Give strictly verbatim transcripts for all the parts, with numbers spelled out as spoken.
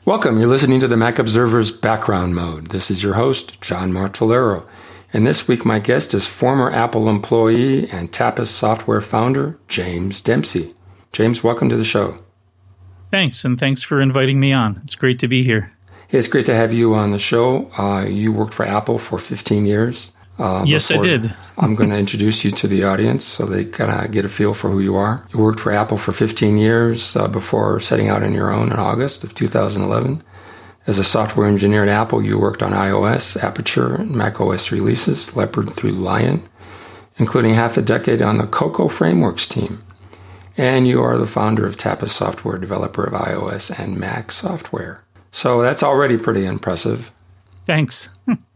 Welcome. You're listening to the Mac Observer's Background Mode. This is your host, John Martellero. And this week my guest is former Apple employee and Tapas Software founder, James Dempsey. James, welcome to the show. Thanks, and thanks for inviting me on. It's great to be here. It's great to have you on the show. Uh, you worked for Apple for fifteen years. Uh, yes, I did. I'm going to introduce you to the audience so they kind of get a feel for who you are. You worked for Apple for fifteen years uh, before setting out on your own in August of two thousand eleven. As a software engineer at Apple, you worked on iOS, Aperture, and macOS releases, Leopard through Lion, including half a decade on the Cocoa Frameworks team. And you are the founder of Tapas Software, developer of iOS and Mac software. So that's already pretty impressive. Thanks.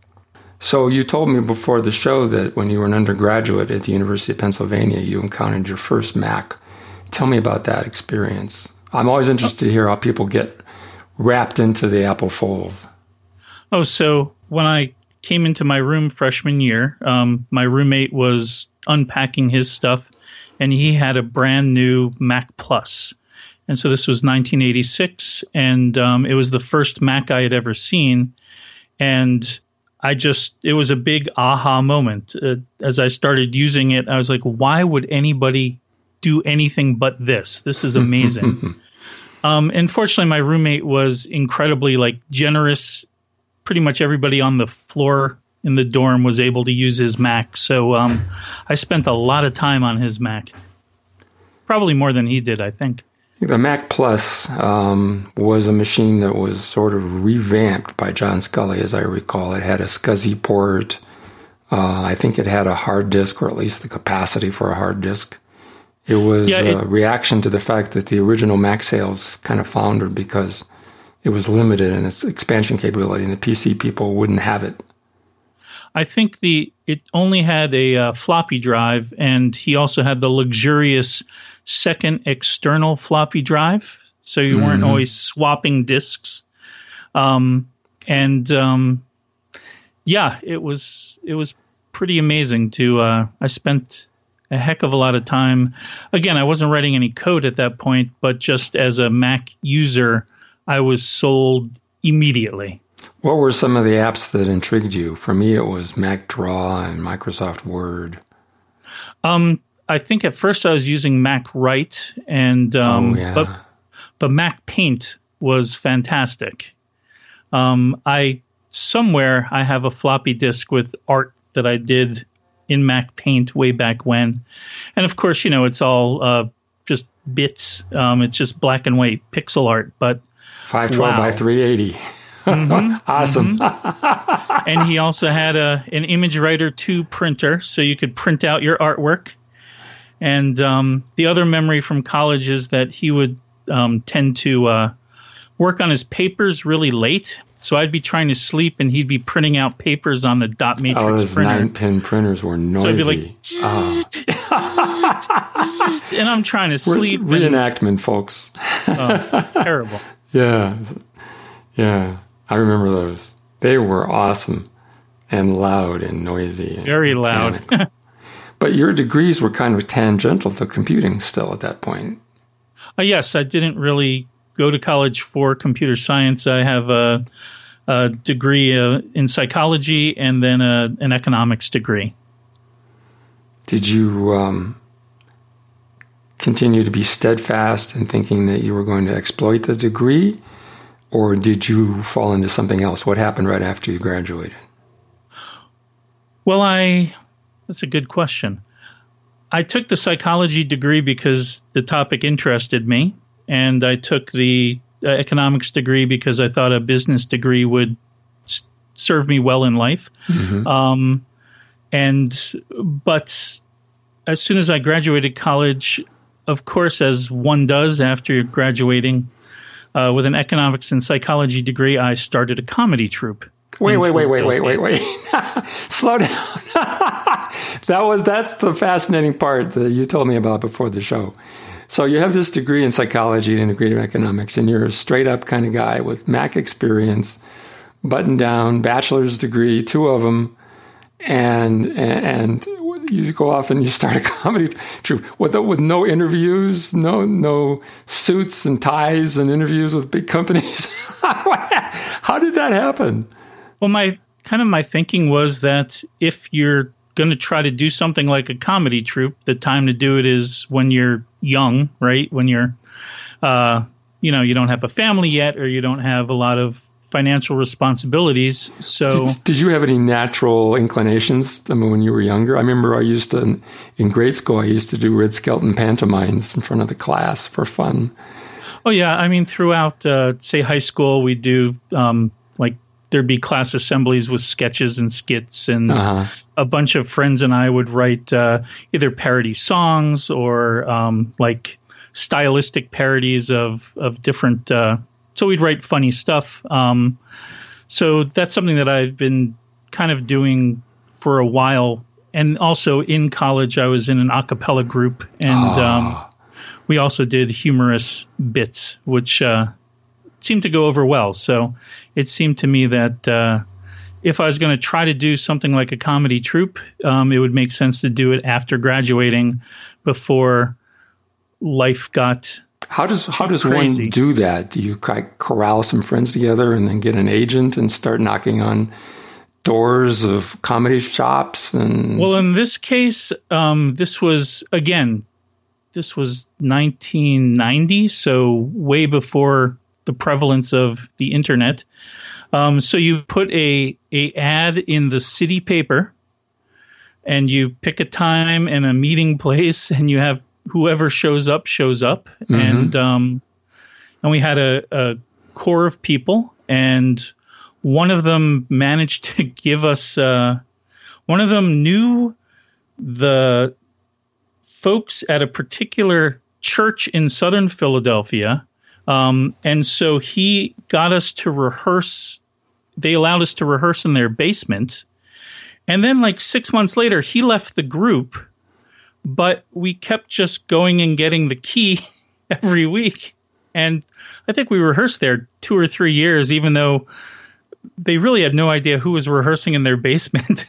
So you told me before the show that when you were an undergraduate at the University of Pennsylvania, you encountered your first Mac. Tell me about that experience. I'm always interested to hear how people get wrapped into the Apple fold. Oh, so when I came into my room freshman year, um, my roommate was unpacking his stuff, and he had a brand new Mac Plus. And so this was nineteen eighty-six, and um, it was the first Mac I had ever seen. And I just, it was a big aha moment. Uh, as I started using it, I was like, why would anybody do anything but this? This is amazing. um, and fortunately, my roommate was incredibly like generous. Pretty much everybody on the floor in the dorm was able to use his Mac. So um, I spent a lot of time on his Mac. Probably more than he did, I think. The Mac Plus um, was a machine that was sort of revamped by John Sculley, as I recall. It had a SCSI port. Uh, I think it had a hard disk, or at least the capacity for a hard disk. It was yeah, it, a reaction to the fact that the original Mac sales kind of floundered because it was limited in its expansion capability, and the P C people wouldn't have it. I think the it only had a uh, floppy drive, and he also had the luxurious second external floppy drive, so you mm-hmm. weren't always swapping disks. Um, and um, yeah, it was it was pretty amazing to. Uh, I spent a heck of a lot of time. Again, I wasn't writing any code at that point, but just as a Mac user, I was sold immediately. What were some of the apps that intrigued you? For me, it was Mac Draw and Microsoft Word. Um. I think at first I was using Mac Write, and um, oh, yeah. but but Mac Paint was fantastic. Um, I somewhere I have a floppy disk with art that I did in Mac Paint way back when, and of course, you know, it's all uh, just bits. Um, it's just black and white pixel art, but five twelve wow. by three eighty. Mm-hmm, awesome. Mm-hmm. And he also had a an ImageWriter two printer, so you could print out your artwork. And um, the other memory from college is that he would um, tend to uh, work on his papers really late. So I'd be trying to sleep, and he'd be printing out papers on the dot matrix oh, those printer. nine-pin printers were noisy. So I'd be like, oh. and I'm trying to sleep. Re- reenactment, and, folks. oh, terrible. Yeah, yeah. I remember those. They were awesome and loud and noisy. And Very loud. But your degrees were kind of tangential to computing still at that point. Uh, yes, I didn't really go to college for computer science. I have a, a degree uh, in psychology and then a, an economics degree. Did you um, continue to be steadfast in thinking that you were going to exploit the degree, or did you fall into something else? What happened right after you graduated? Well, I... That's a good question. I took the psychology degree because the topic interested me, and I took the uh, economics degree because I thought a business degree would s- serve me well in life. Mm-hmm. Um, and but as soon as I graduated college, of course, as one does after graduating uh, with an economics and psychology degree, I started a comedy troupe. Wait, wait, wait, wait, wait, wait, wait. Slow down. that was that's the fascinating part that you told me about before the show. So you have this degree in psychology and integrative economics, and you're a straight up kind of guy with Mac experience, button down, bachelor's degree, two of them, and and you go off and you start a comedy troupe with with no interviews, no no suits and ties and interviews with big companies. How did that happen? Well, my kind of my thinking was that if you're going to try to do something like a comedy troupe, the time to do it is when you're young, right? When you're, uh, you know, you don't have a family yet, or you don't have a lot of financial responsibilities. So, did, did you have any natural inclinations? I mean, when you were younger, I remember I used to, in grade school, I used to do Red Skelton pantomimes in front of the class for fun. Oh yeah, I mean, throughout, uh, say, high school, we do um, like there'd be class assemblies with sketches and skits, and uh-huh. a bunch of friends and I would write uh, either parody songs or um, like stylistic parodies of of different. Uh, so we'd write funny stuff. Um, so that's something that I've been kind of doing for a while. And also in college, I was in an a cappella group, and oh. um, we also did humorous bits, which uh, seemed to go over well. So it seemed to me that uh, if I was going to try to do something like a comedy troupe, um, it would make sense to do it after graduating, before life got How does how does crazy. one do that? Do you like corral some friends together and then get an agent and start knocking on doors of comedy shops? And well, in this case, um, this was again, this was nineteen ninety, so way before the prevalence of the internet. Um, so you put a a ad in the city paper, and you pick a time and a meeting place, and you have whoever shows up shows up, mm-hmm. and um, and we had a, a core of people, and one of them managed to give us. Uh, one of them knew the folks at a particular church in Southern Philadelphia, um, and so he got us to rehearse. They allowed us to rehearse in their basement, and then like six months later, he left the group. But we kept just going and getting the key every week. And I think we rehearsed there two or three years, even though they really had no idea who was rehearsing in their basement.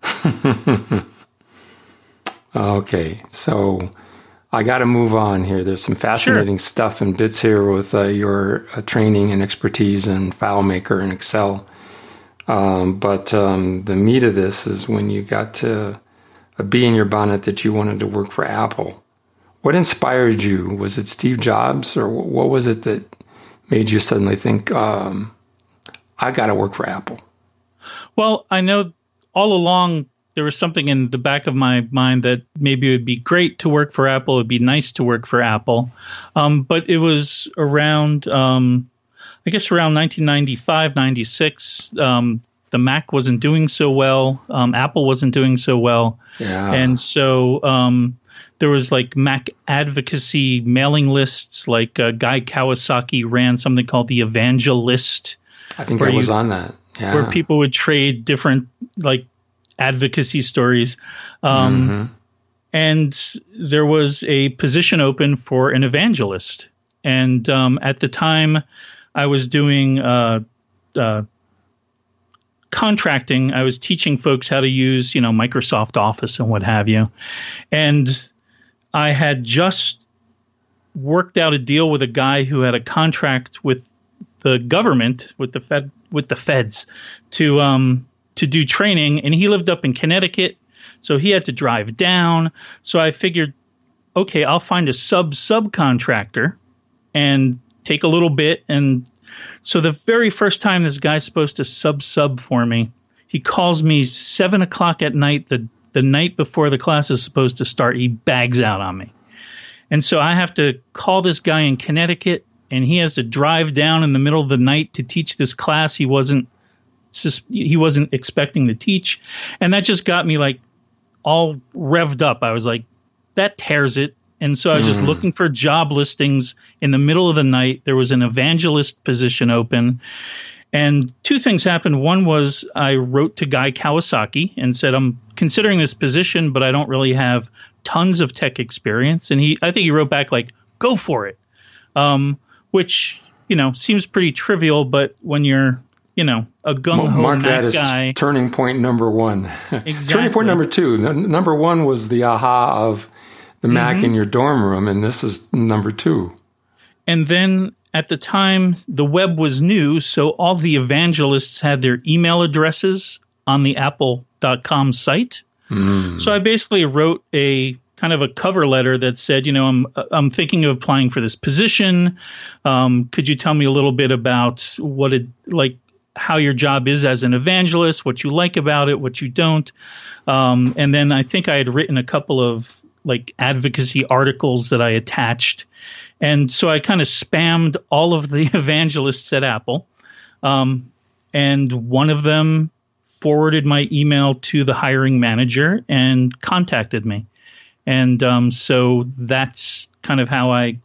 Okay, so I got to move on here. There's some fascinating sure. stuff and bits here with uh, your uh, training and expertise in FileMaker and Excel. Um, but um, the meat of this is when you got to a bee in your bonnet that you wanted to work for Apple. What inspired you? Was it Steve Jobs, or what was it that made you suddenly think, um, I got to work for Apple? Well, I know all along there was something in the back of my mind that maybe it would be great to work for Apple. It would be nice to work for Apple. Um, but it was around, um, I guess around nineteen ninety-five, ninety-six, um, the Mac wasn't doing so well. Um, Apple wasn't doing so well. Yeah. And so um, there was like Mac advocacy mailing lists, like uh, Guy Kawasaki ran something called the Evangelist. I think I was on that. Yeah. Where people would trade different like advocacy stories. Um, mm-hmm. And there was a position open for an evangelist. And um, at the time I was doing uh, uh contracting. I was teaching folks how to use, you know, Microsoft Office and what have you. And I had just worked out a deal with a guy who had a contract with the government, with the Fed, with the feds to, um, to do training. And he lived up in Connecticut. So he had to drive down. So I figured, okay, I'll find a sub subcontractor and take a little bit. And so the very first time this guy's supposed to sub-sub for me, he calls me seven o'clock at night, the, the night before the class is supposed to start. He bags out on me. And so I have to call this guy in Connecticut, and he has to drive down in the middle of the night to teach this class he wasn't he wasn't expecting to teach. And that just got me like all revved up. I was like, that tears it. And so I was just mm. looking for job listings in the middle of the night. There was an evangelist position open. And two things happened. One was I wrote to Guy Kawasaki and said, I'm considering this position, but I don't really have tons of tech experience. And he, I think he wrote back like, go for it, um, which, you know, seems pretty trivial. But when you're you know, a gung-ho Mark Mac that as guy. T- turning point number one. Exactly. Turning point number two. N- number one was the aha of the mm-hmm. Mac in your dorm room, and this is number two. And then at the time, the web was new, so all the evangelists had their email addresses on the apple dot com site. Mm. So I basically wrote a kind of a cover letter that said, you know, I'm I'm thinking of applying for this position. Um, could you tell me a little bit about what it like, how your job is as an evangelist, what you like about it, what you don't. Um, and then I think I had written a couple of like advocacy articles that I attached. And so I kind of spammed all of the evangelists at Apple. Um, and one of them forwarded my email to the hiring manager and contacted me. And um, so that's kind of how I,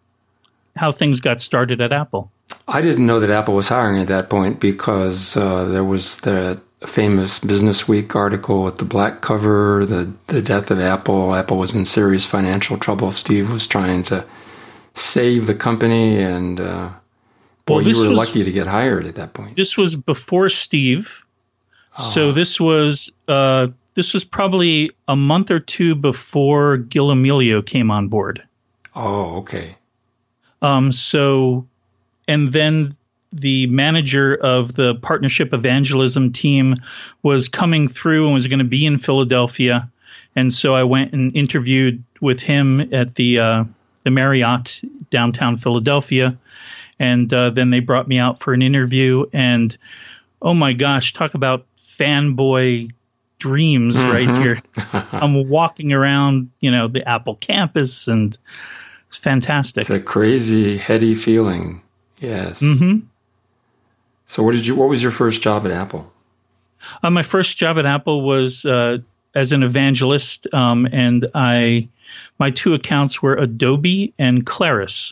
how things got started at Apple. I didn't know that Apple was hiring at that point because uh, there was the famous Business Week article with the black cover, the, the death of Apple. Apple was in serious financial trouble. Steve was trying to save the company, and uh, boy, well, you were was, lucky to get hired at that point. This was before Steve. Oh. So this was... Uh, This was probably a month or two before Gil Amelio came on board. Oh, okay. Um, so, and then the manager of the partnership evangelism team was coming through and was going to be in Philadelphia. And so I went and interviewed with him at the uh, the Marriott downtown Philadelphia. And uh, then they brought me out for an interview. And, oh my gosh, talk about fanboy dreams mm-hmm. right here. I'm walking around, you know, the Apple campus, and it's fantastic. It's a crazy, heady feeling. Yes. Mm-hmm. So what did you, what was your first job at Apple? Uh, my first job at Apple was uh, as an evangelist, um, and I, my two accounts were Adobe and Claris.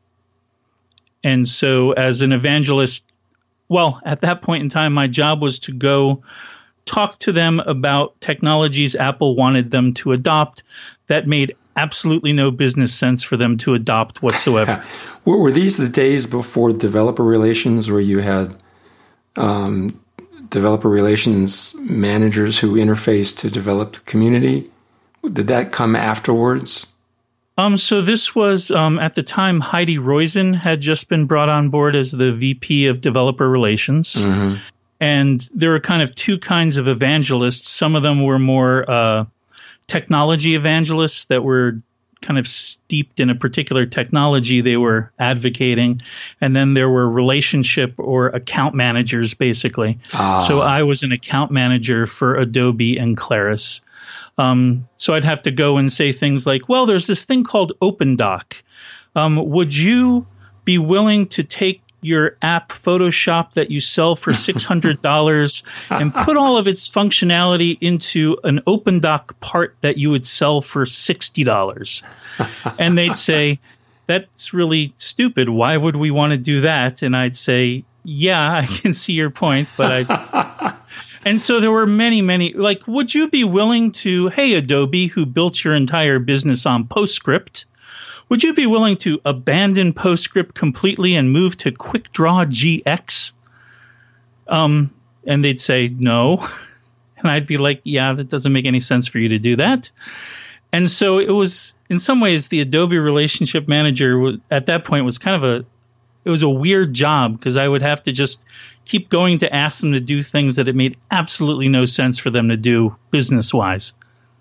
And so as an evangelist, well, at that point in time, my job was to go talk to them about technologies Apple wanted them to adopt that made absolutely no business sense for them to adopt whatsoever. Were these the days before developer relations, where you had um, developer relations managers who interfaced to develop the community? Did that come afterwards? Um, so this was, um, at the time, Heidi Roizen had just been brought on board as the V P of Developer Relations. Mm-hmm. And there were kind of two kinds of evangelists. Some of them were more uh, technology evangelists that were kind of steeped in a particular technology they were advocating. And then there were relationship or account managers, basically. Ah. So I was an account manager for Adobe and Claris. Um, so I'd have to go and say things like, well, there's this thing called OpenDoc. Um, would you be willing to take your app Photoshop that you sell for six hundred dollars and put all of its functionality into an OpenDoc part that you would sell for sixty dollars? And they'd say, that's really stupid. Why would we want to do that? And I'd say, yeah, I can see your point, but I... And so there were many, many, like, would you be willing to, hey, Adobe, who built your entire business on PostScript, would you be willing to abandon PostScript completely and move to QuickDraw G X? Um, and they'd say, no. And I'd be like, yeah, that doesn't make any sense for you to do that. And so it was, in some ways, the Adobe relationship manager was, at that point was kind of a, it was a weird job because I would have to just keep going to ask them to do things that it made absolutely no sense for them to do business-wise.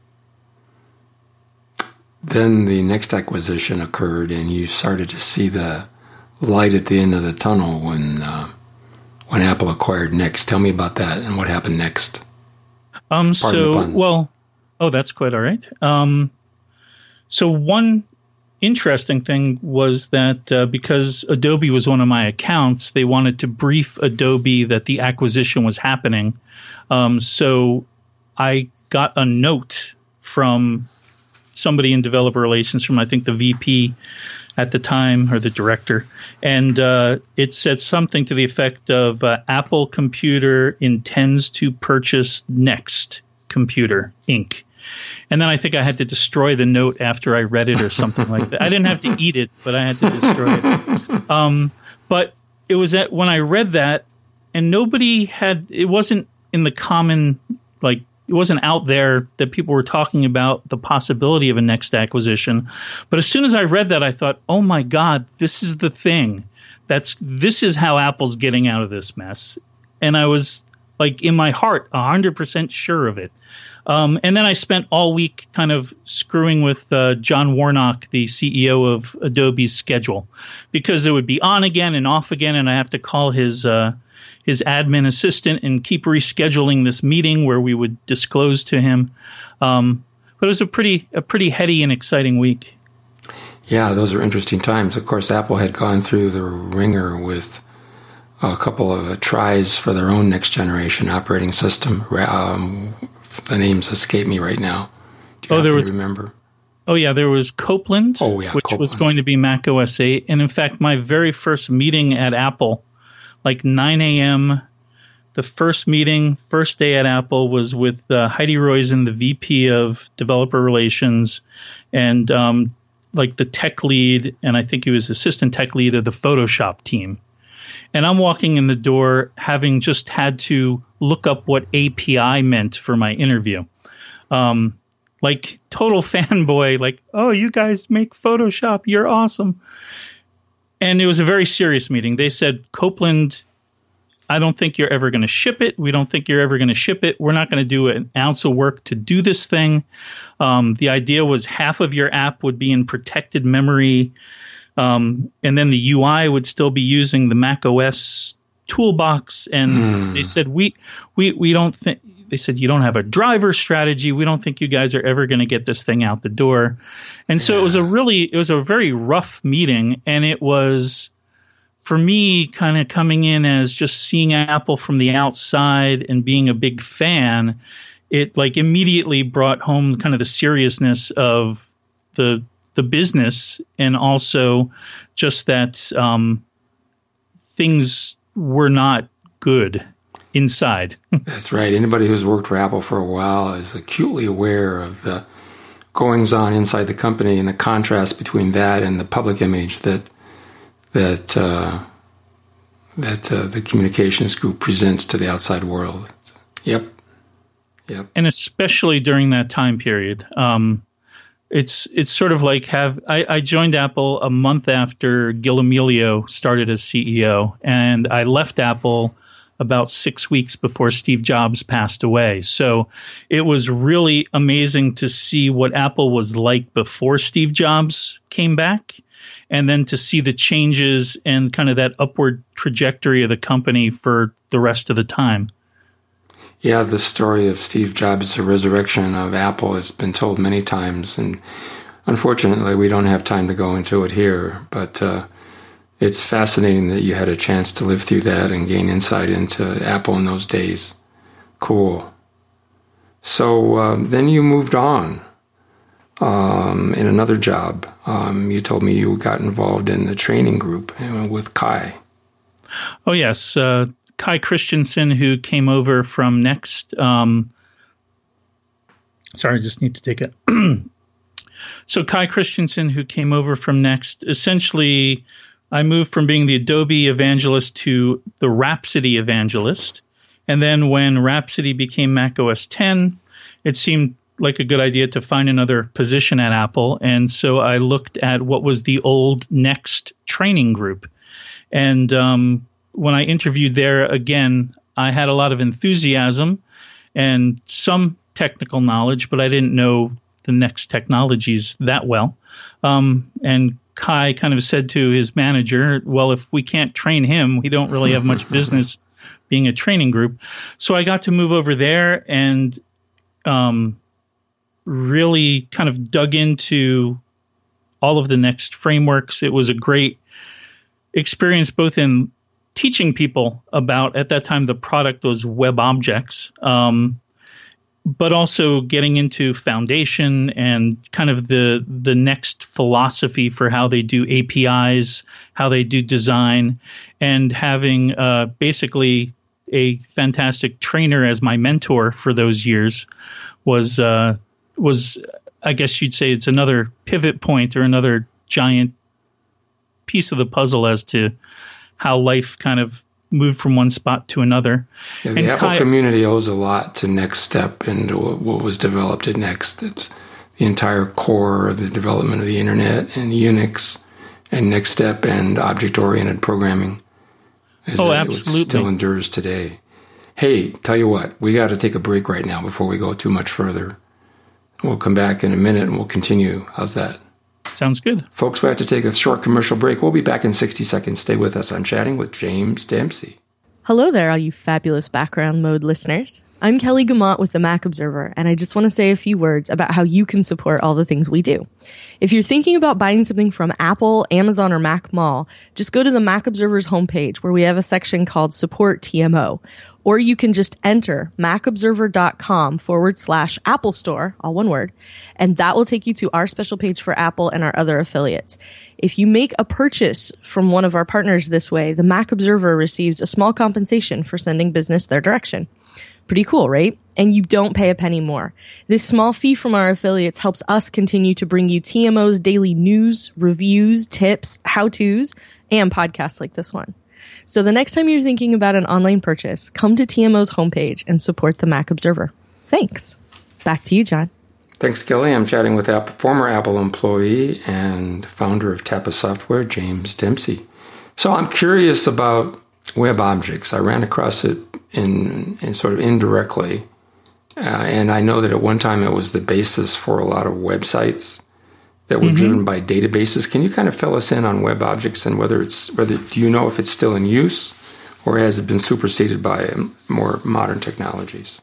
Then the next acquisition occurred, and you started to see the light at the end of the tunnel when uh, when Apple acquired Next. Tell me about that and what happened next. Um. So, well, oh, that's quite all right. Um. So one interesting thing was that uh, because Adobe was one of my accounts, they wanted to brief Adobe that the acquisition was happening. Um. So I got a note from somebody in developer relations, from I think the V P at the time, or the director, and uh, it said something to the effect of uh, Apple Computer intends to purchase Next Computer Incorporated. And then I think I had to destroy the note after I read it or something like that. I didn't have to eat it, but I had to destroy it. Um, but it was at, when I read that, and nobody had, it wasn't in the common, like, it wasn't out there that people were talking about the possibility of a next acquisition. But as soon as I read that, I thought, oh my God, this is the thing. That's, this is how Apple's getting out of this mess. And I was like in my heart, one hundred percent sure of it. Um, and then I spent all week kind of screwing with uh, John Warnock, the C E O of Adobe's schedule, because it would be on again and off again, and I have to call his uh, his admin assistant and keep rescheduling this meeting where we would disclose to him. Um, but it was a pretty a pretty heady and exciting week. Yeah, those are interesting times. Of course, Apple had gone through the ringer with a couple of uh, tries for their own next generation operating system. Um, the names escape me right now. Do you oh, there was remember? Oh yeah, there was Copeland, oh, yeah, which Copeland. was going to be Mac O S eight, and in fact, my very first meeting at Apple, like nine a.m. The first meeting, first day at Apple, was with uh, Heidi Roizen, the V P of Developer Relations, and um, like the tech lead, and I think he was assistant tech lead of the Photoshop team. And I'm walking in the door having just had to look up what A P I meant for my interview. Um, like total fanboy, like, oh, you guys make Photoshop. You're awesome. And it was a very serious meeting. They said, Copeland, I don't think you're ever going to ship it. We don't think you're ever going to ship it. We're not going to do an ounce of work to do this thing. Um, the idea was half of your app would be in protected memory. Um, and then the U I would still be using the Mac O S toolbox. And mm. they said, we, we, we don't think, they said, you don't have a driver strategy. We don't think you guys are ever going to get this thing out the door. And so yeah. it was a really, it was a very rough meeting. And it was, for me, kind of coming in as just seeing Apple from the outside and being a big fan, it like immediately brought home kind of the seriousness of the the business, and also just that um, things were not good inside. That's right. Anybody who's worked for Apple for a while is acutely aware of the goings-on inside the company and the contrast between that and the public image that that uh, that uh, the communications group presents to the outside world. Yep. Yep. And especially during that time period. Um, It's it's sort of like have I, I joined Apple a month after Gil Amelio started as C E O, and I left Apple about six weeks before Steve Jobs passed away. So it was really amazing to see what Apple was like before Steve Jobs came back, and then to see the changes and kind of that upward trajectory of the company for the rest of the time. Yeah, the story of Steve Jobs' resurrection of Apple has been told many times, and unfortunately we don't have time to go into it here, but uh, it's fascinating that you had a chance to live through that and gain insight into Apple in those days. Cool. So um, then you moved on um, in another job. Um, you told me you got involved in the training group with Kai. Oh, yes. Uh Kai Christensen, who came over from Next. Um, sorry, I just need to take it. So Kai Christensen, who came over from Next, essentially, I moved from being the Adobe evangelist to the Rhapsody evangelist. And then when Rhapsody became Mac O S ten, it seemed like a good idea to find another position at Apple. And so I looked at what was the old Next training group. And um when I interviewed there again, I had a lot of enthusiasm and some technical knowledge, but I didn't know the Next technologies that well. Um, and Kai kind of said to his manager, well, if we can't train him, we don't really have much business being a training group. So I got to move over there and um, really kind of dug into all of the Next frameworks. It was a great experience both in teaching people about, at that time, the product was WebObjects, um, but also getting into foundation and kind of the the Next philosophy for how they do A P Is, how they do design, and having uh, basically a fantastic trainer as my mentor for those years was, uh, was I guess you'd say it's another pivot point or another giant piece of the puzzle as to how life kind of moved from one spot to another. Yeah, the and Apple Kai, community owes a lot to NextStep and what was developed at Next. It's the entire core of the development of the internet and Unix and NextStep and object-oriented programming. Is oh, that absolutely. It still endures today. Hey, tell you what, we got to take a break right now before we go too much further. We'll come back in a minute and we'll continue. How's that? Sounds good. Folks, we have to take a short commercial break. We'll be back in sixty seconds. Stay with us on Chatting with James Dempsey. Hello there, all you fabulous background mode listeners. I'm Kelly Guimont with the Mac Observer, and I just want to say a few words about how you can support all the things we do. If you're thinking about buying something from Apple, Amazon, or Mac Mall, just go to the Mac Observer's homepage where we have a section called Support T M O. Or you can just enter macobserver.com forward slash Apple Store, all one word, and that will take you to our special page for Apple and our other affiliates. If you make a purchase from one of our partners this way, the Mac Observer receives a small compensation for sending business their direction. Pretty cool, right? And you don't pay a penny more. This small fee from our affiliates helps us continue to bring you T M O's daily news, reviews, tips, how-tos, and podcasts like this one. So the next time you're thinking about an online purchase, come to T M O's homepage and support the Mac Observer. Thanks. Back to you, John. Thanks, Kelly. I'm chatting with Apple, former Apple employee and founder of Tappa Software, James Dempsey. So I'm curious about web objects. I ran across it in, in sort of indirectly, uh, and I know that at one time it was the basis for a lot of websites that were mm-hmm. driven by databases. Can you kind of fill us in on web objects and whether it's whether do you know if it's still in use or has it been superseded by more modern technologies?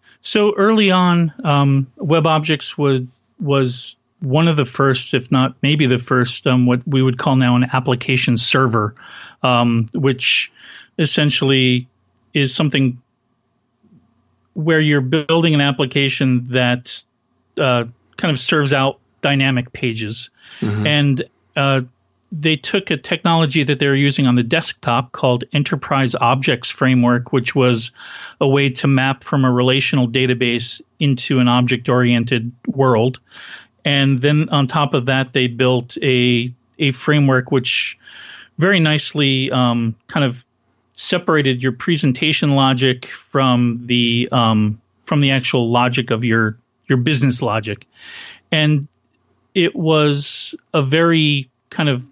So early on, um, web objects was was one of the first, if not maybe the first, um, what we would call now an application server, um, which essentially is something where you're building an application that uh, kind of serves out dynamic pages. Mm-hmm. And uh, they took a technology that they were using on the desktop called Enterprise Objects Framework, which was a way to map from a relational database into an object-oriented world. And then on top of that, they built a a framework which very nicely um, kind of separated your presentation logic from the um, from the actual logic of your your business logic. And it was a very kind of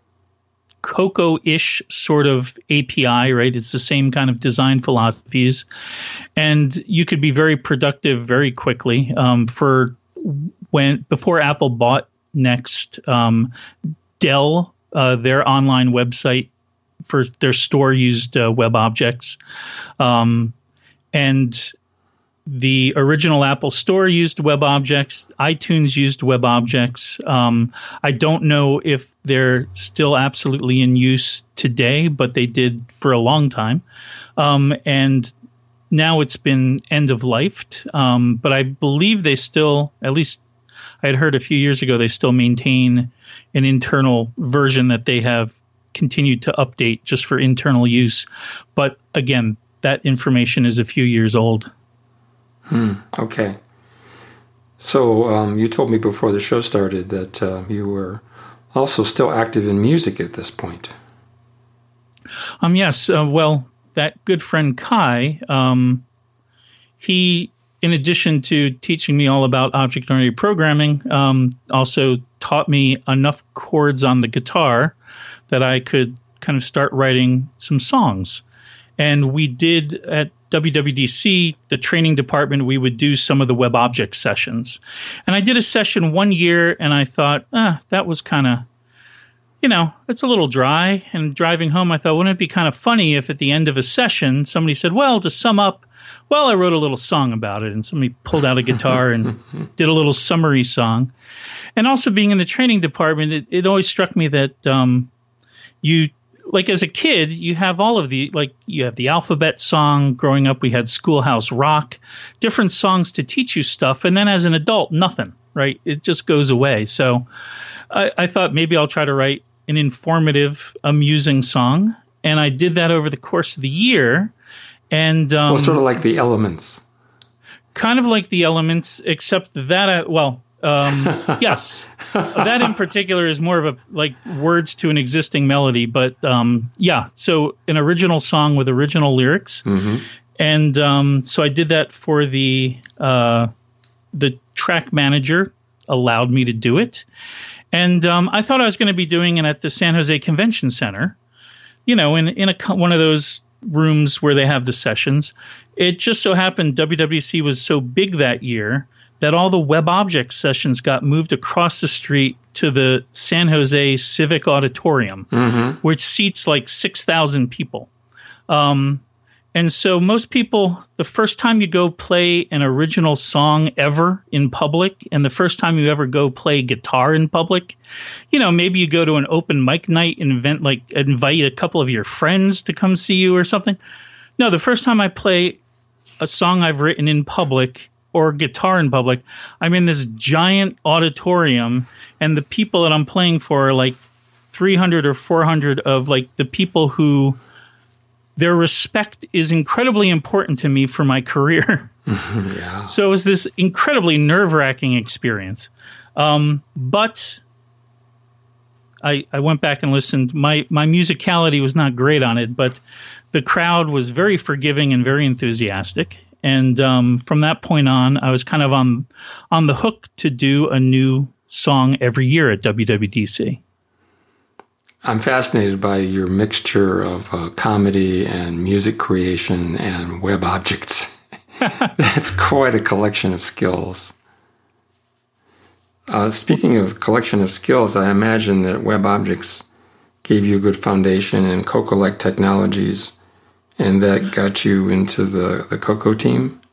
Cocoa-ish sort of A P I, right? It's the same kind of design philosophies. And you could be very productive very quickly. Um, for when before Apple bought Next, um, Dell, uh, their online website for their store used uh, web objects. Um, and the original Apple Store used web objects. iTunes used web objects. Um, I don't know if they're still absolutely in use today, but they did for a long time. Um, and now it's been end of lifed. Um, but I believe they still, at least I had heard a few years ago, they still maintain an internal version that they have continued to update just for internal use. But again, that information is a few years old. Hmm. Okay. So um, you told me before the show started that uh, you were also still active in music at this point. Um. Yes. Uh, well, that good friend Kai, um, he, in addition to teaching me all about object-oriented programming, um, also taught me enough chords on the guitar that I could kind of start writing some songs. And we did at W W D C, the training department, we would do some of the web object sessions. And I did a session one year, and I thought, ah, that was kind of, you know, it's a little dry. And driving home, I thought, wouldn't it be kind of funny if at the end of a session, somebody said, well, to sum up, well, I wrote a little song about it. And somebody pulled out a guitar and did a little summary song. And also being in the training department, it, it always struck me that um, you like as a kid, you have all of the, like you have the alphabet song. Growing up, we had Schoolhouse Rock, different songs to teach you stuff. And then as an adult, nothing, right? It just goes away. So I, I thought maybe I'll try to write an informative, amusing song. And I did that over the course of the year. And um, well, sort of like the Elements. Kind of like the Elements, except that, I, well, Um, yes, that in particular is more of a like words to an existing melody. But um, yeah, so an original song with original lyrics, Mm-hmm. and um, so I did that for the uh, the track manager allowed me to do it, and um, I thought I was going to be doing it at the San Jose Convention Center, you know, in in a co- one of those rooms where they have the sessions. It just so happened W W C was so big that year that all the WebObjects sessions got moved across the street to the San Jose Civic Auditorium, Mm-hmm. which seats like six thousand people. Um, and so most people, the first time you go play an original song ever in public, and the first time you ever go play guitar in public, you know, maybe you go to an open mic night and invent, like, invite a couple of your friends to come see you or something. No, the first time I play a song I've written in public or guitar in public, I'm in this giant auditorium, and the people that I'm playing for are like three hundred or four hundred of like the people who their respect is incredibly important to me for my career. Yeah. So it was this incredibly nerve-wracking experience. Um, but I, I went back and listened. My, my musicality was not great on it, but the crowd was very forgiving and very enthusiastic. And um, from that point on, I was kind of on on the hook to do a new song every year at W W D C. I'm fascinated by your mixture of uh, comedy and music creation and web objects. That's quite a collection of skills. Uh, speaking of collection of skills, I imagine that web objects gave you a good foundation in Coco-like technologies, and that got you into the, the Coco team?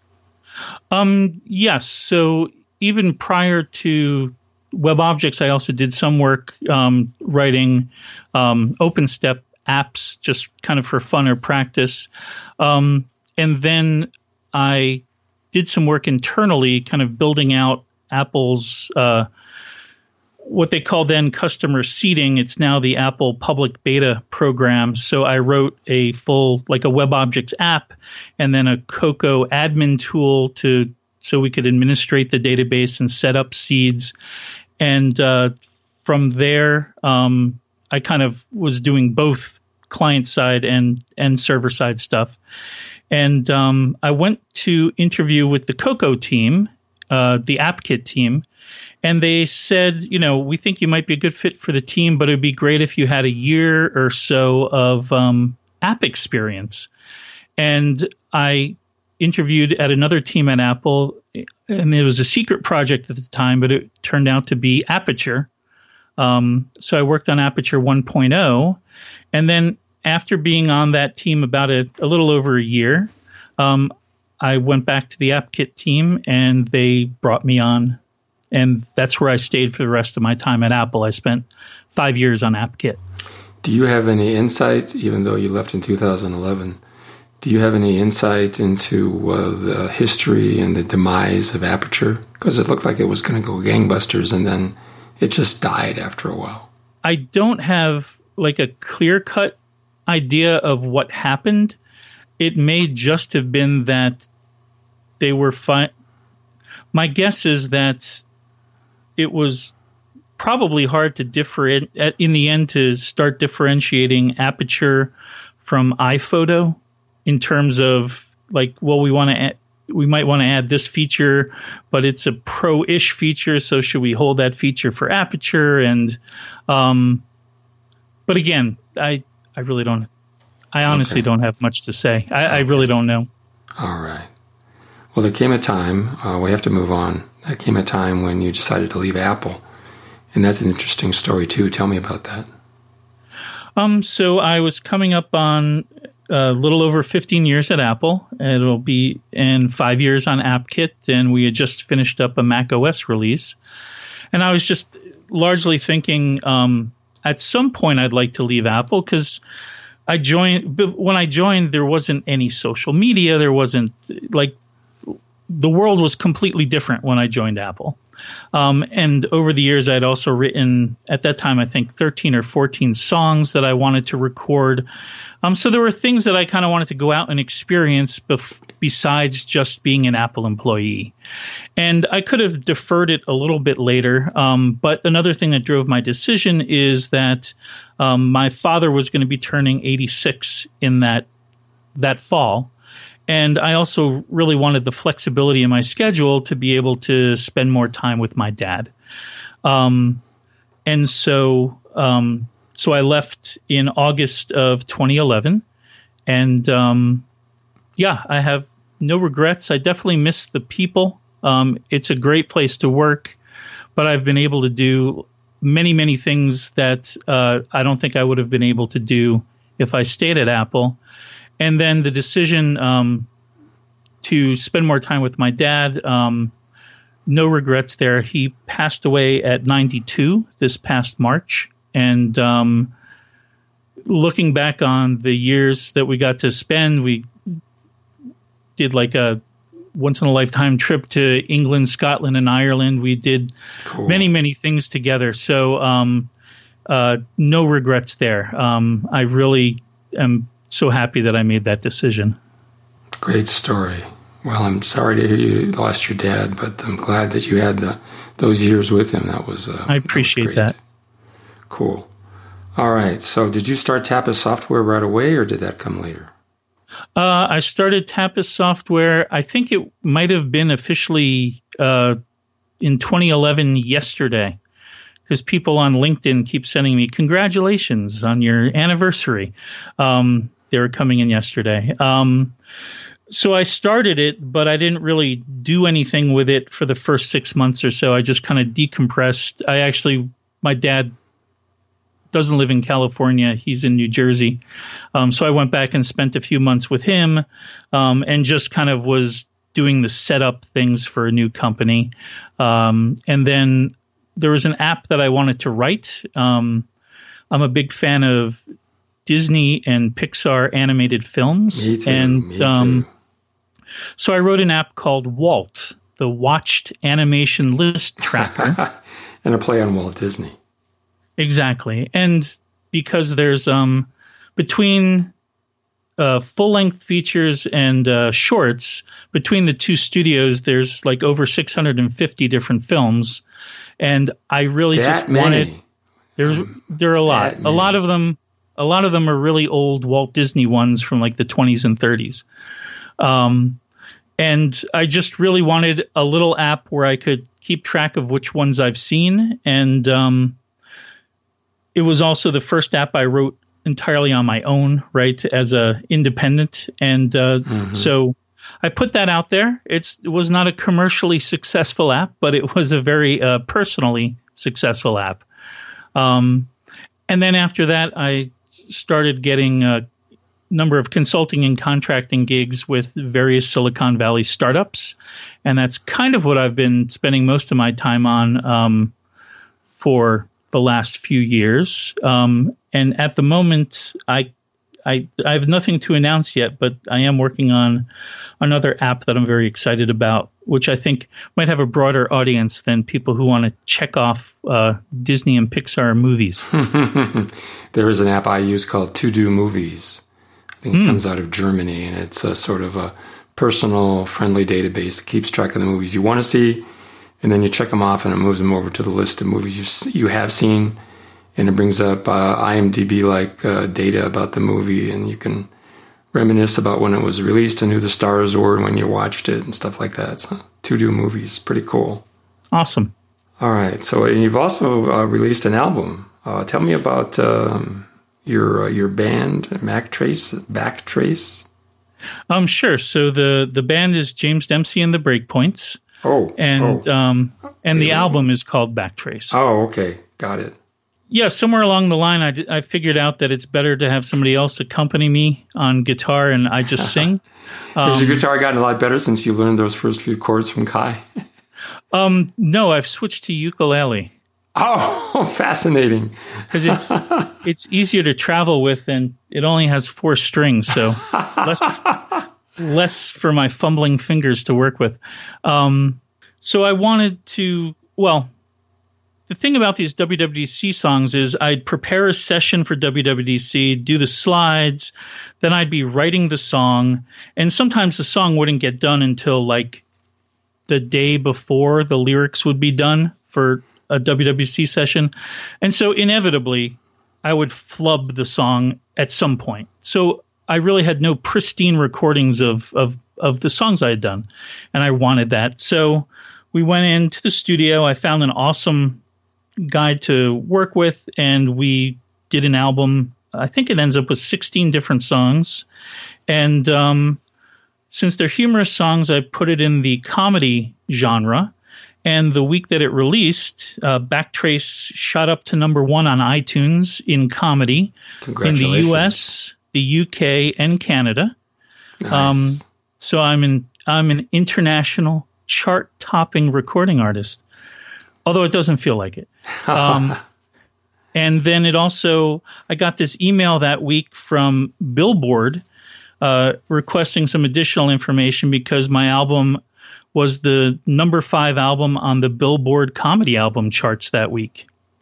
Um, yes. So even prior to WebObjects, I also did some work um, writing um, OpenStep apps just kind of for fun or practice. Um, and then I did some work internally kind of building out Apple's uh, what they call then customer seeding. It's now the Apple public beta program. So I wrote a full, like a WebObjects app and then a Coco admin tool to so we could administrate the database and set up seeds. And uh, from there, um, I kind of was doing both client side and, and server side stuff. And um, I went to interview with the Coco team, uh, the AppKit team, and they said, you know, we think you might be a good fit for the team, but it'd be great if you had a year or so of um, app experience. And I interviewed at another team at Apple, and it was a secret project at the time, but it turned out to be Aperture. Um, so I worked on Aperture one point oh. And then after being on that team about a, a little over a year, um, I went back to the AppKit team, and they brought me on. And that's where I stayed for the rest of my time at Apple. I spent five years on AppKit. Do you have any insight, even though you left in two thousand eleven, do you have any insight into uh, the history and the demise of Aperture? Because it looked like it was going to go gangbusters, and then it just died after a while. I don't have like a clear-cut idea of what happened. It may just have been that they were fine. My guess is that it was probably hard to differentiate in the end to start differentiating Aperture from iPhoto in terms of like, well, we want to add, we might want to add this feature, but it's a pro-ish feature, so should we hold that feature for Aperture? And um, but again, I I really don't. I honestly okay. don't have much to say. I, okay. I really don't know. All right. Well, there came a time, uh, we have to move on. There came a time when you decided to leave Apple. And that's an interesting story, too. Tell me about that. Um, so I was coming up on a little over fifteen years at Apple. It'll be in five years on AppKit, and we had just finished up a Mac O S release. And I was just largely thinking um, at some point I'd like to leave Apple because I joined, when I joined, there wasn't any social media. There wasn't like, the world was completely different when I joined Apple. Um, and over the years, I'd also written, at that time, I think thirteen or fourteen songs that I wanted to record. Um, so there were things that I kind of wanted to go out and experience bef- besides just being an Apple employee. And I could have deferred it a little bit later. Um, but another thing that drove my decision is that um, my father was going to be turning eighty-six in that that fall. And I also really wanted the flexibility in my schedule to be able to spend more time with my dad. Um, and so, um, so I left in August of twenty eleven. And um, yeah, I have no regrets. I definitely miss the people. Um, it's a great place to work, but I've been able to do many, many things that uh, I don't think I would have been able to do if I stayed at Apple. And then the decision um, to spend more time with my dad, um, no regrets there. He passed away at ninety-two this past March. And um, looking back on the years that we got to spend, we did like a once-in-a-lifetime trip to England, Scotland, and Ireland. We did cool. many, many things together. So um, uh, no regrets there. Um, I really am so happy that I made that decision. Great story. Well, I'm sorry to hear you lost your dad, but I'm glad that you had the, those years with him. That was uh, I appreciate that. Cool. All right. So did you start Tapas Software right away, or did that come later? Uh, I started Tapas Software, I think it might have been officially uh, in twenty eleven yesterday, because people on LinkedIn keep sending me, congratulations on your anniversary. Um, they were coming in yesterday. Um, so I started it, but I didn't really do anything with it for the first six months or so. I just kind of decompressed. I actually, my dad doesn't live in California. He's in New Jersey. Um, so I went back and spent a few months with him um, and just kind of was doing the setup things for a new company. Um, and then there was an app that I wanted to write. Um, I'm a big fan of Disney and Pixar animated films. Me too. And me um, too. So I wrote an app called Walt, the Watched Animation List Tracker. And a play on Walt Disney. Exactly. And because there's um, between uh, full-length features and uh, shorts, between the two studios, there's like over six hundred fifty different films. And I really that just many. wanted there's there are a lot. A lot of them a lot of them are really old Walt Disney ones from like the twenties and thirties. Um, and I just really wanted a little app where I could keep track of which ones I've seen. And um, it was also the first app I wrote entirely on my own, right, as a independent. And uh, mm-hmm. so I put that out there. It's, it was not a commercially successful app, but it was a very uh, personally successful app. Um, and then after that, I started getting a number of consulting and contracting gigs with various Silicon Valley startups. And that's kind of what I've been spending most of my time on um, for the last few years. Um, and at the moment, I, I I have nothing to announce yet, but I am working on another app that I'm very excited about, which I think might have a broader audience than people who want to check off uh, Disney and Pixar movies. There is an app I use called To Do Movies. I think it mm. comes out of Germany, and it's a sort of a personal, friendly database that keeps track of the movies you want to see, and then you check them off, and it moves them over to the list of movies you you have seen, and it brings up uh, IMDb-like uh, data about the movie, and you can reminisce about when it was released and who the stars were and when you watched it and stuff like that. So, To Do Movies, pretty cool. Awesome. All right. So, and you've also uh, released an album. Uh, tell me about um, your uh, your band, Backtrace. Backtrace. Um, sure. So the the band is James Dempsey and the Breakpoints. Oh. And oh. um, and the album is called Backtrace. Oh, okay, got it. Yeah, somewhere along the line, I, d- I figured out that it's better to have somebody else accompany me on guitar, and I just sing. Um, Has your guitar gotten a lot better since you learned those first few chords from Kai? um, no, I've switched to ukulele. Oh, fascinating! Because it's it's easier to travel with, and it only has four strings, so less less for my fumbling fingers to work with. Um, so I wanted to well, the thing about these W W D C songs is I'd prepare a session for W W D C, do the slides, then I'd be writing the song, and sometimes the song wouldn't get done until like the day before the lyrics would be done for a W W D C session. And so inevitably, I would flub the song at some point. So I really had no pristine recordings of, of, of the songs I had done, and I wanted that. So we went into the studio. I found an awesome guy to work with, and we did an album. I think it ends up with sixteen different songs. And um, since they're humorous songs, I put it in the comedy genre. And the week that it released, uh, Backtrace shot up to number one on iTunes in comedy in the U S, the U K, and Canada. Nice. Um, so I'm an I'm an international chart-topping recording artist, although it doesn't feel like it. Um, and then it also, I got this email that week from Billboard uh, requesting some additional information because my album was the number five album on the Billboard comedy album charts that week.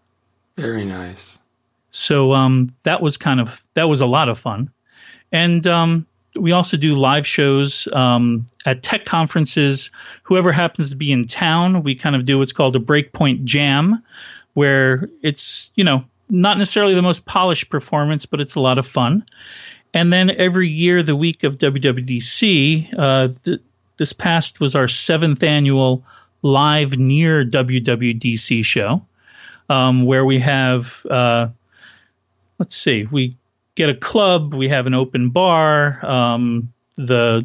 Very nice. So um, that was kind of, that was a lot of fun. And um, we also do live shows um, at tech conferences. Whoever happens to be in town, we kind of do what's called a Breakpoint Jam, where it's, you know, not necessarily the most polished performance, but it's a lot of fun. And then every year, the week of W W D C, uh, th- this past was our seventh annual live near W W D C show, um, where we have, uh, let's see, we get a club, we have an open bar. Um, the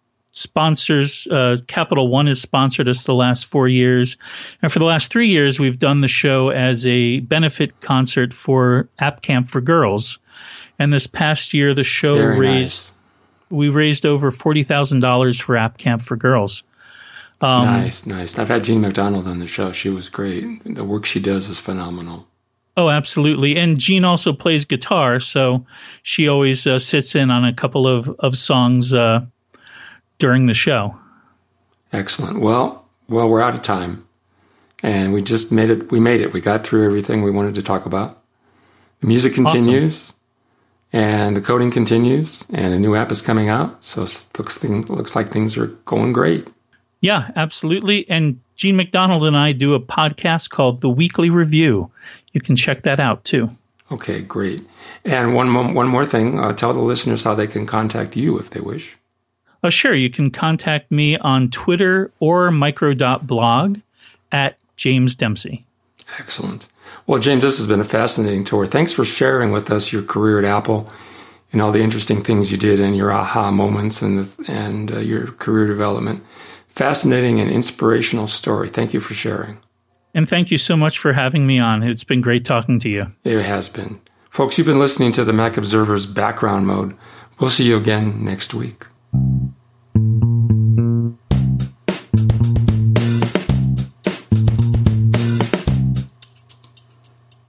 sponsors, uh, Capital One has sponsored us the last four years. And for the last three years, we've done the show as a benefit concert for App Camp for Girls. And this past year, the show Very raised, nice. we raised over forty thousand dollars for App Camp for Girls. Um, nice, nice. I've had Jean McDonald on the show. She was great. The work she does is phenomenal. Oh, absolutely. And Jean also plays guitar, so she always uh, sits in on a couple of, of songs uh, during the show. Excellent. Well, well, we're out of time. And we just made it. We made it. We got through everything we wanted to talk about. The music continues. Awesome. And the coding continues, and a new app is coming out. So it looks, thing, looks like things are going great. Yeah, absolutely. And Jean McDonald and I do a podcast called The Weekly Review. You can check that out, too. Okay, great. And one mo- one more thing. Uh, tell the listeners how they can contact you if they wish. Oh, sure. You can contact me on Twitter or micro dot blog at James Dempsey. Excellent. Well, James, this has been a fascinating tour. Thanks for sharing with us your career at Apple and all the interesting things you did and your aha moments and and uh, your career development. Fascinating and inspirational story. Thank you for sharing. And thank you so much for having me on. It's been great talking to you. It has been. Folks, you've been listening to the Mac Observer's Background Mode. We'll see you again next week.